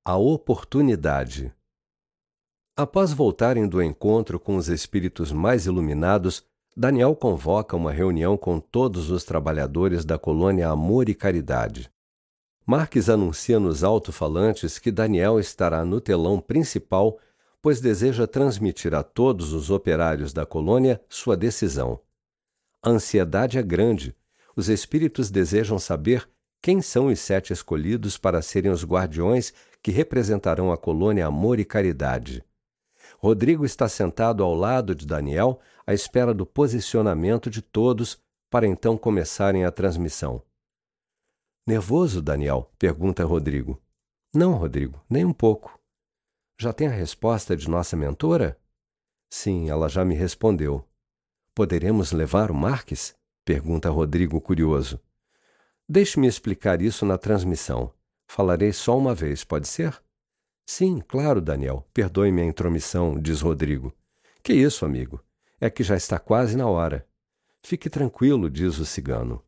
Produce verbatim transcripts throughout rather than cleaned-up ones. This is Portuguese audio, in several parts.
A oportunidade. Após voltarem do encontro com os espíritos mais iluminados, Daniel convoca uma reunião com todos os trabalhadores da colônia Amor e Caridade. Marques anuncia nos alto-falantes que Daniel estará no telão principal, pois deseja transmitir a todos os operários da colônia sua decisão. A ansiedade é grande. Os espíritos desejam saber quem são os sete escolhidos para serem os guardiões que representarão a colônia Amor e Caridade. Rodrigo está sentado ao lado de Daniel, à espera do posicionamento de todos, para então começarem a transmissão. Nervoso, Daniel? Pergunta Rodrigo. Não, Rodrigo, nem um pouco. Já tem a resposta de nossa mentora? Sim, ela já me respondeu. Poderemos levar o Marques? Pergunta Rodrigo, curioso. Deixe-me explicar isso na transmissão. Falarei só uma vez, pode ser? Sim, claro, Daniel. Perdoe-me a intromissão, diz Rodrigo. Que isso, amigo? É que já está quase na hora. Fique tranquilo, diz o cigano.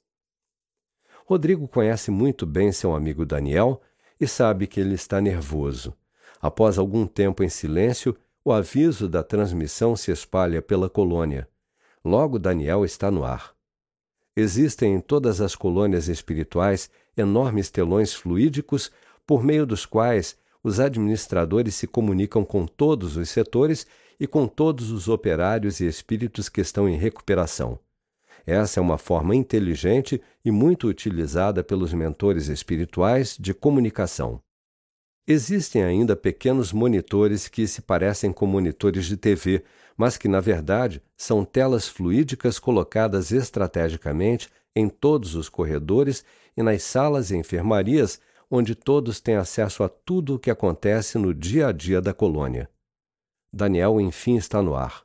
Rodrigo conhece muito bem seu amigo Daniel e sabe que ele está nervoso. Após algum tempo em silêncio, o aviso da transmissão se espalha pela colônia. Logo Daniel está no ar. Existem em todas as colônias espirituais enormes telões fluídicos por meio dos quais os administradores se comunicam com todos os setores e com todos os operários e espíritos que estão em recuperação. Essa é uma forma inteligente e muito utilizada pelos mentores espirituais de comunicação. Existem ainda pequenos monitores que se parecem com monitores de T V, mas que, na verdade, são telas fluídicas colocadas estrategicamente em todos os corredores e nas salas e enfermarias, onde todos têm acesso a tudo o que acontece no dia a dia da colônia. Daniel, enfim, está no ar.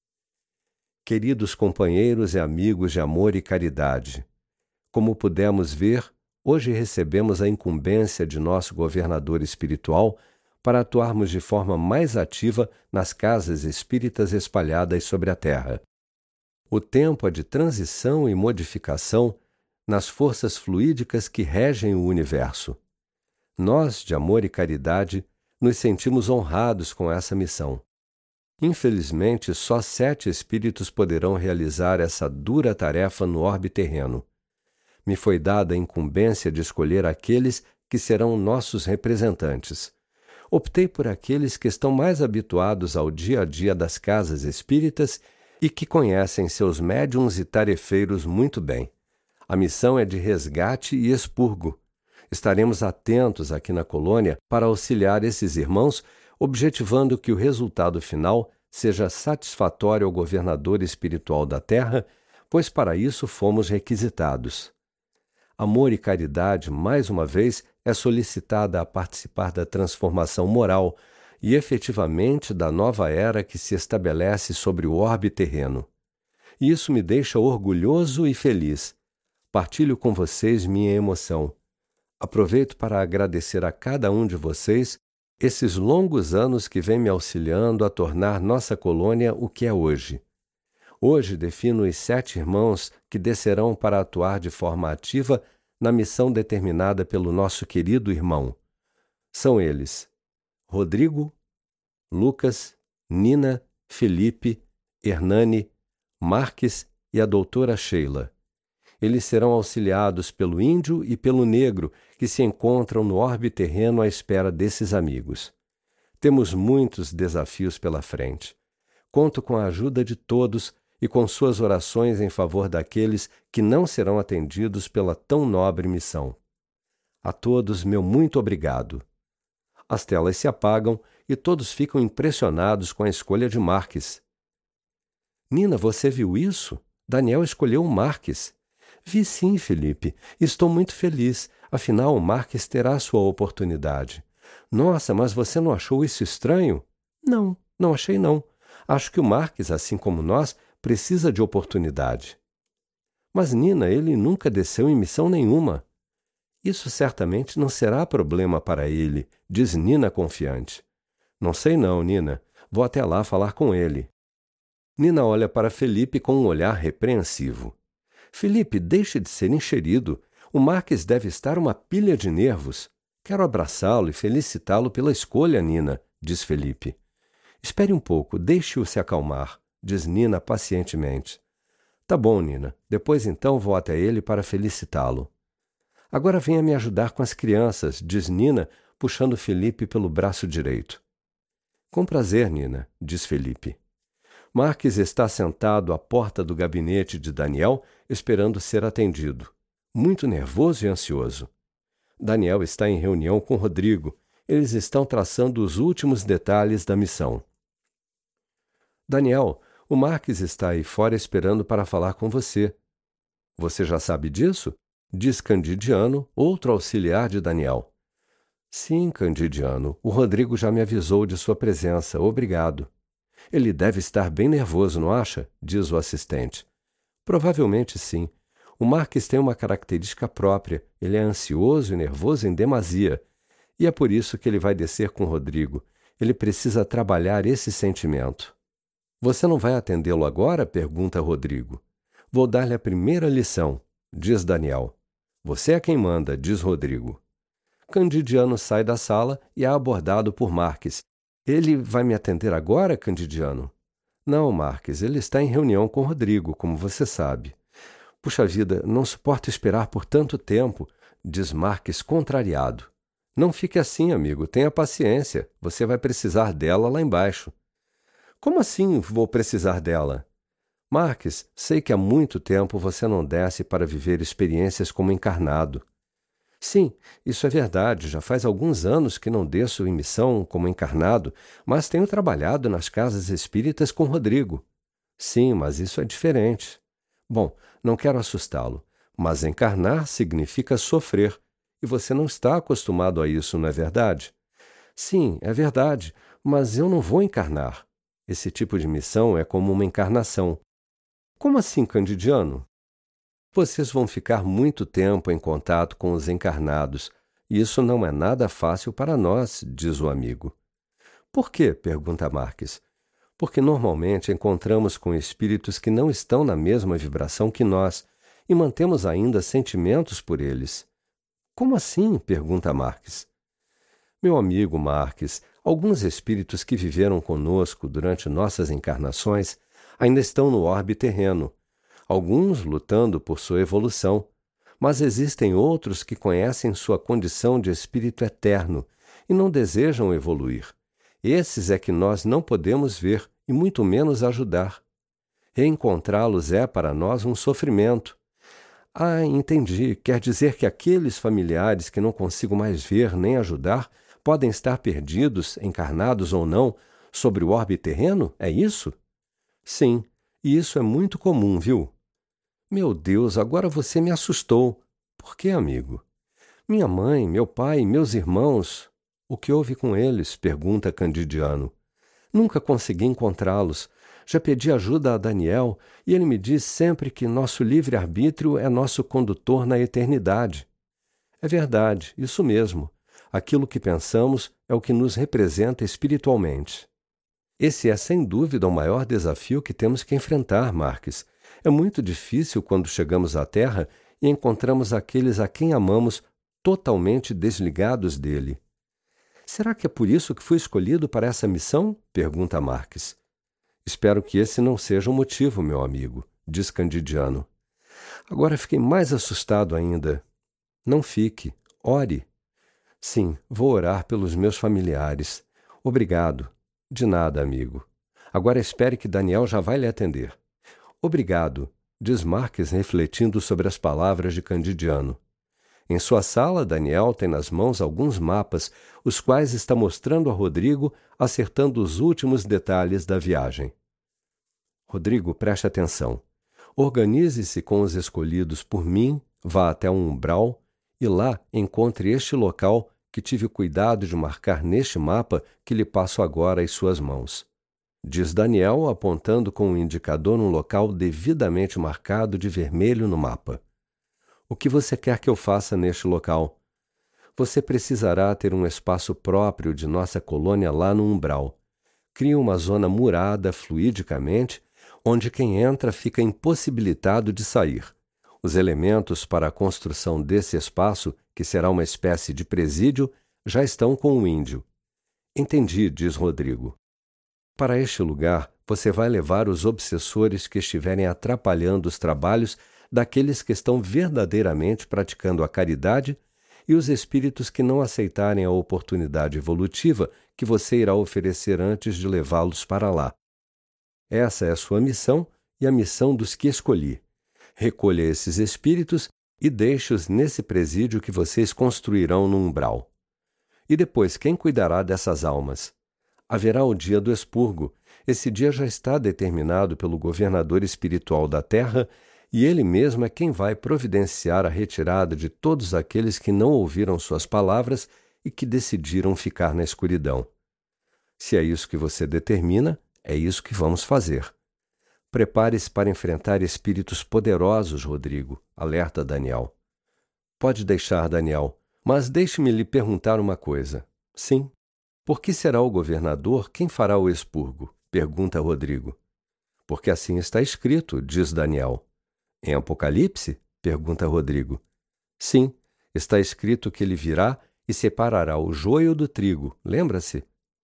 Queridos companheiros e amigos de amor e caridade, como pudemos ver, hoje recebemos a incumbência de nosso governador espiritual para atuarmos de forma mais ativa nas casas espíritas espalhadas sobre a Terra. O tempo é de transição e modificação nas forças fluídicas que regem o universo. Nós, de amor e caridade, nos sentimos honrados com essa missão. Infelizmente, só sete espíritos poderão realizar essa dura tarefa no orbe terreno. Me foi dada a incumbência de escolher aqueles que serão nossos representantes. Optei por aqueles que estão mais habituados ao dia a dia das casas espíritas e que conhecem seus médiuns e tarefeiros muito bem. A missão é de resgate e expurgo. Estaremos atentos aqui na colônia para auxiliar esses irmãos, objetivando que o resultado final seja satisfatório ao governador espiritual da Terra, pois para isso fomos requisitados. Amor e caridade, mais uma vez, é solicitada a participar da transformação moral e efetivamente da nova era que se estabelece sobre o orbe terreno. E isso me deixa orgulhoso e feliz. Partilho com vocês minha emoção. Aproveito para agradecer a cada um de vocês esses longos anos que vem me auxiliando a tornar nossa colônia o que é hoje. Hoje defino os sete irmãos que descerão para atuar de forma ativa na missão determinada pelo nosso querido irmão. São eles: Rodrigo, Lucas, Nina, Felipe, Hernani, Marques e a doutora Sheila. Eles serão auxiliados pelo índio e pelo negro, que se encontram no orbe terreno à espera desses amigos. Temos muitos desafios pela frente. Conto com a ajuda de todos e com suas orações em favor daqueles que não serão atendidos pela tão nobre missão. A todos, meu muito obrigado. As telas se apagam e todos ficam impressionados com a escolha de Marques. Nina, você viu isso? Daniel escolheu o Marques. Vi sim, Felipe. Estou muito feliz. Afinal, o Marques terá sua oportunidade. Nossa, mas você não achou isso estranho? Não, não achei não. Acho que o Marques, assim como nós, precisa de oportunidade. Mas, Nina, ele nunca desceu em missão nenhuma. Isso certamente não será problema para ele, diz Nina confiante. Não sei não, Nina. Vou até lá falar com ele. Nina olha para Felipe com um olhar repreensivo. Felipe, deixe de ser enxerido. O Marques deve estar uma pilha de nervos. Quero abraçá-lo e felicitá-lo pela escolha, Nina, diz Felipe. Espere um pouco, deixe-o se acalmar, diz Nina pacientemente. Tá bom, Nina. Depois então vou até ele para felicitá-lo. Agora venha me ajudar com as crianças, diz Nina, puxando Felipe pelo braço direito. Com prazer, Nina, diz Felipe. Marques está sentado à porta do gabinete de Daniel, esperando ser atendido, muito nervoso e ansioso. Daniel está em reunião com Rodrigo. Eles estão traçando os últimos detalhes da missão. Daniel, o Marques está aí fora esperando para falar com você. Você já sabe disso? Diz Candidiano, outro auxiliar de Daniel. Sim, Candidiano, o Rodrigo já me avisou de sua presença, obrigado. Ele deve estar bem nervoso, não acha? Diz o assistente. Provavelmente sim. O Marques tem uma característica própria, ele é ansioso e nervoso em demasia. E é por isso que ele vai descer com o Rodrigo. Ele precisa trabalhar esse sentimento. Você não vai atendê-lo agora? Pergunta Rodrigo. Vou dar-lhe a primeira lição, diz Daniel. Você é quem manda, diz Rodrigo. Candidiano sai da sala e é abordado por Marques. Ele vai me atender agora, Candidiano? Não, Marques, ele está em reunião com Rodrigo, como você sabe. Puxa vida, não suporto esperar por tanto tempo, diz Marques contrariado. Não fique assim, amigo, tenha paciência, você vai precisar dela lá embaixo. Como assim vou precisar dela? Marques, sei que há muito tempo você não desce para viver experiências como encarnado. Sim, isso é verdade, já faz alguns anos que não desço em missão como encarnado, mas tenho trabalhado nas casas espíritas com Rodrigo. Sim, mas isso é diferente. Bom, não quero assustá-lo, mas encarnar significa sofrer, e você não está acostumado a isso, não é verdade? Sim, é verdade, mas eu não vou encarnar. Esse tipo de missão é como uma encarnação. Como assim, Candidiano? Vocês vão ficar muito tempo em contato com os encarnados, e isso não é nada fácil para nós, diz o amigo. Por quê? Pergunta Marques. Porque normalmente encontramos com espíritos que não estão na mesma vibração que nós e mantemos ainda sentimentos por eles. Como assim? Pergunta Marques. Meu amigo Marques, alguns espíritos que viveram conosco durante nossas encarnações ainda estão no orbe terreno, alguns lutando por sua evolução, mas existem outros que conhecem sua condição de espírito eterno e não desejam evoluir. Esses é que nós não podemos ver e muito menos ajudar. Reencontrá-los é para nós um sofrimento. Ah, entendi. Quer dizer que aqueles familiares que não consigo mais ver nem ajudar podem estar perdidos, encarnados ou não, sobre o orbe terreno? É isso? Sim, e isso é muito comum, viu? Meu Deus, agora você me assustou. Por quê, amigo? Minha mãe, meu pai, meus irmãos... O que houve com eles? Pergunta Candidiano. Nunca consegui encontrá-los. Já pedi ajuda a Daniel e ele me diz sempre que nosso livre-arbítrio é nosso condutor na eternidade. É verdade, isso mesmo. Aquilo que pensamos é o que nos representa espiritualmente. Esse é, sem dúvida, o maior desafio que temos que enfrentar, Marques. É muito difícil quando chegamos à Terra e encontramos aqueles a quem amamos totalmente desligados dele. Será que é por isso que fui escolhido para essa missão? Pergunta Marques. Espero que esse não seja o motivo, meu amigo, diz Candidiano. Agora fiquei mais assustado ainda. Não fique, ore. Sim, vou orar pelos meus familiares. Obrigado. De nada, amigo. Agora espere que Daniel já vai lhe atender. Obrigado, diz Marques refletindo sobre as palavras de Candidiano. Em sua sala, Daniel tem nas mãos alguns mapas, os quais está mostrando a Rodrigo, acertando os últimos detalhes da viagem. Rodrigo, preste atenção. Organize-se com os escolhidos por mim, vá até um umbral e lá encontre este local que tive o cuidado de marcar neste mapa que lhe passo agora às suas mãos. Diz Daniel, apontando com o indicador um local devidamente marcado de vermelho no mapa. O que você quer que eu faça neste local? Você precisará ter um espaço próprio de nossa colônia lá no umbral. Crie uma zona murada fluidicamente, onde quem entra fica impossibilitado de sair. Os elementos para a construção desse espaço, que será uma espécie de presídio, já estão com o índio. Entendi, diz Rodrigo. Para este lugar, você vai levar os obsessores que estiverem atrapalhando os trabalhos daqueles que estão verdadeiramente praticando a caridade e os espíritos que não aceitarem a oportunidade evolutiva que você irá oferecer antes de levá-los para lá. Essa é a sua missão e a missão dos que escolhi. Recolha esses espíritos e deixe-os nesse presídio que vocês construirão no umbral. E depois, quem cuidará dessas almas? Haverá o dia do expurgo. Esse dia já está determinado pelo governador espiritual da Terra e ele mesmo é quem vai providenciar a retirada de todos aqueles que não ouviram suas palavras e que decidiram ficar na escuridão. Se é isso que você determina, é isso que vamos fazer. Prepare-se para enfrentar espíritos poderosos, Rodrigo, alerta Daniel. Pode deixar, Daniel, mas deixe-me lhe perguntar uma coisa. Sim. Por que será o governador quem fará o expurgo? Pergunta Rodrigo. Porque assim está escrito, diz Daniel. Em Apocalipse? Pergunta Rodrigo. Sim, está escrito que ele virá e separará o joio do trigo, lembra-se?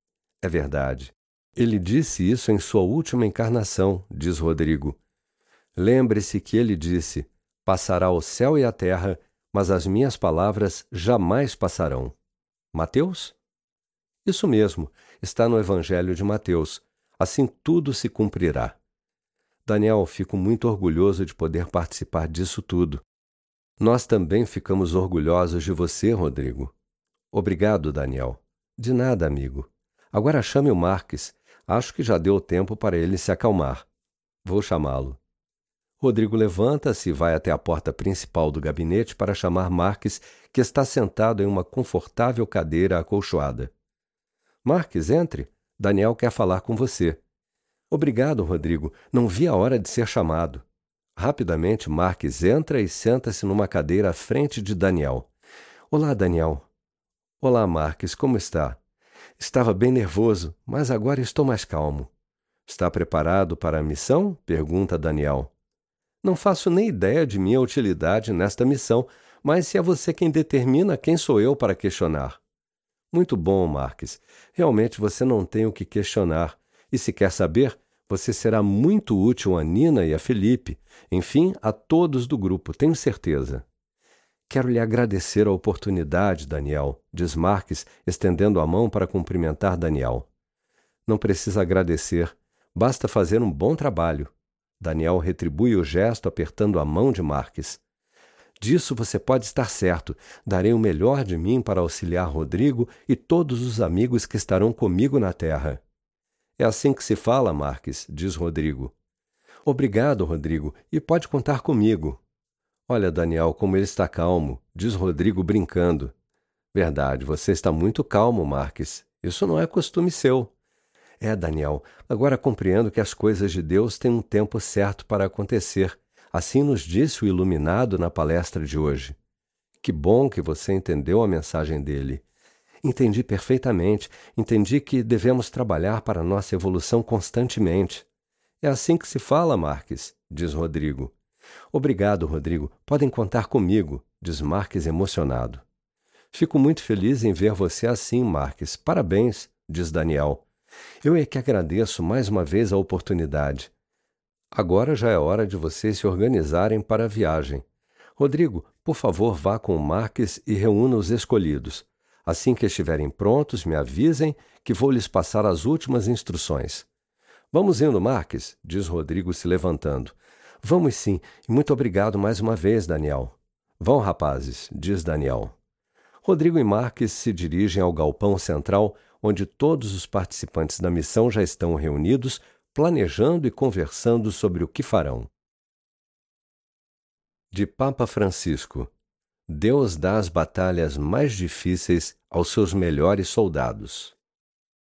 É verdade. Ele disse isso em sua última encarnação, diz Rodrigo. Lembre-se que ele disse, passará o céu e a terra, mas as minhas palavras jamais passarão. Mateus? Isso mesmo, está no Evangelho de Mateus. Assim tudo se cumprirá. Daniel, fico muito orgulhoso de poder participar disso tudo. Nós também ficamos orgulhosos de você, Rodrigo. Obrigado, Daniel. De nada, amigo. Agora chame o Marques. Acho que já deu tempo para ele se acalmar. Vou chamá-lo. Rodrigo levanta-se e vai até a porta principal do gabinete para chamar Marques, que está sentado em uma confortável cadeira acolchoada. Marques, entre. Daniel quer falar com você. Obrigado, Rodrigo. Não vi a hora de ser chamado. Rapidamente, Marques entra e senta-se numa cadeira à frente de Daniel. Olá, Daniel. Olá, Marques. Como está? Estava bem nervoso, mas agora estou mais calmo. Está preparado para a missão? Pergunta Daniel. Não faço nem ideia de minha utilidade nesta missão, mas se é você quem determina, quem sou eu para questionar? Muito bom, Marques. Realmente você não tem o que questionar. E se quer saber, você será muito útil a Nina e a Felipe, enfim, a todos do grupo, tenho certeza. Quero lhe agradecer a oportunidade, Daniel, diz Marques, estendendo a mão para cumprimentar Daniel. Não precisa agradecer, basta fazer um bom trabalho. Daniel retribui o gesto apertando a mão de Marques. Disso você pode estar certo. Darei o melhor de mim para auxiliar Rodrigo e todos os amigos que estarão comigo na terra. É assim que se fala, Marques, diz Rodrigo. Obrigado, Rodrigo, e pode contar comigo. Olha, Daniel, como ele está calmo, diz Rodrigo brincando. Verdade, você está muito calmo, Marques. Isso não é costume seu. É, Daniel, agora compreendo que as coisas de Deus têm um tempo certo para acontecer. Assim nos disse o iluminado na palestra de hoje. Que bom que você entendeu a mensagem dele. Entendi perfeitamente. Entendi que devemos trabalhar para nossa evolução constantemente. É assim que se fala, Marques, diz Rodrigo. Obrigado, Rodrigo. Podem contar comigo, diz Marques emocionado. Fico muito feliz em ver você assim, Marques. Parabéns, diz Daniel. Eu é que agradeço mais uma vez a oportunidade. Agora já é hora de vocês se organizarem para a viagem. Rodrigo, por favor, vá com o Marques e reúna os escolhidos. Assim que estiverem prontos, me avisem que vou lhes passar as últimas instruções. Vamos indo, Marques, diz Rodrigo se levantando. Vamos sim, e muito obrigado mais uma vez, Daniel. Vão, rapazes, diz Daniel. Rodrigo e Marques se dirigem ao galpão central, onde todos os participantes da missão já estão reunidos, planejando e conversando sobre o que farão. De Papa Francisco. Deus dá as batalhas mais difíceis aos seus melhores soldados.